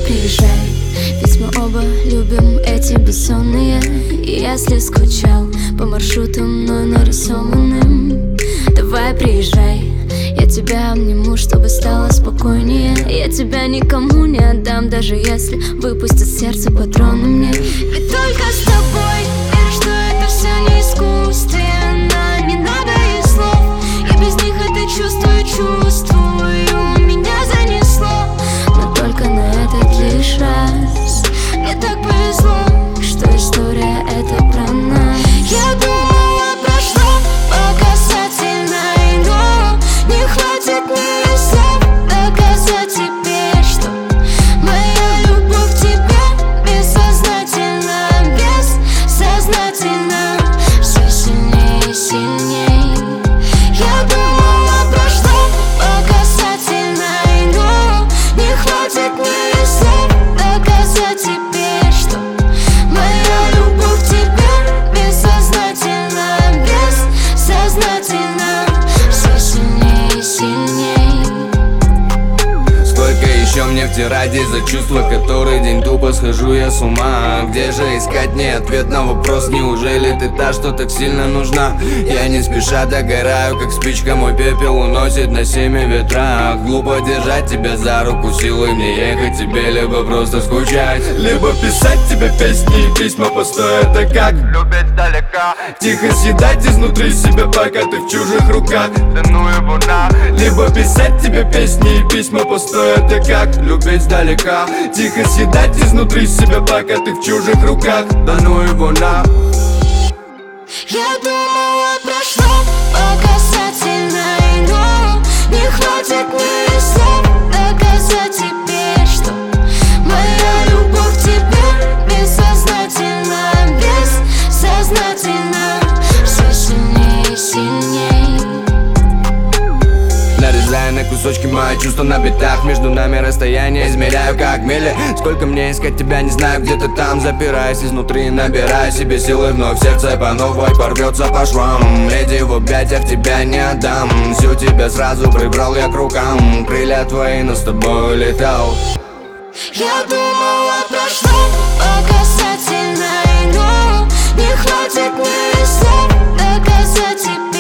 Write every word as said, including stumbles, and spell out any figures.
приезжай, ведь мы оба любим эти бессонные. И если скучал по маршруту мной нарисованным, давай приезжай, я тебя обниму, чтобы стало спокойнее. Я тебя никому не отдам, даже если выпустят сердце патроны мне. Ведь только с тобой верю, что это все не искусственно. Не надо и слов, я без них это чувствую, чувствую. Меня занесло, но только на этот лишь раз. Мне так повезло, что история это про нас. Я думала, прошло по касательной, но не хватит мне слов доказать тебе, что моя любовь к тебе бессознательно, бессознательно, все сильнее и сильнее. Я думала, прошло по касательной, но не хватит мне слов доказать тебе, что моя любовь к тебе бессознательно, бессознательно, все сильнее и сильнее. Сколько еще мне втирать из-за чувства, который день тупо схожу я с ума? Где же искать мне ответ на вопрос, неужели ты та, что так сильно нужна? Я не спеша догораю, как спичка, мой пепел уносит на семи ветрах. Глупо держать тебя за руку, силой мне ехать тебе, либо просто скучать, либо писать тебе песни и письма пустое. Это как любить сдалека, тихо съедать изнутри себя, пока ты в чужих руках. Да ну его на. Либо писать тебе песни и письма пустое. Это как любить сдалека, тихо съедать изнутри себя, пока ты в чужих руках. Да ну его на. Я думала, прошло по касательной, но не хватит мне слов доказать тебе, что моя любовь к тебе бессознательно, бессознательно, все сильнее и сильнее. Нарезая на кусочки мои чувства на битах, между нами расстояние измеряю как мили. Сколько мне искать тебя, не знаю, где ты там. Запираясь изнутри, набираю себе силы, вновь сердце по новой порвется по швам. Леди, в объятиях тебя не отдам, всю тебя сразу прибрал я к рукам. Крылья твои, но с тобой летал. Я думала, прошло по касательной, но не хватит мне слов доказать тебе.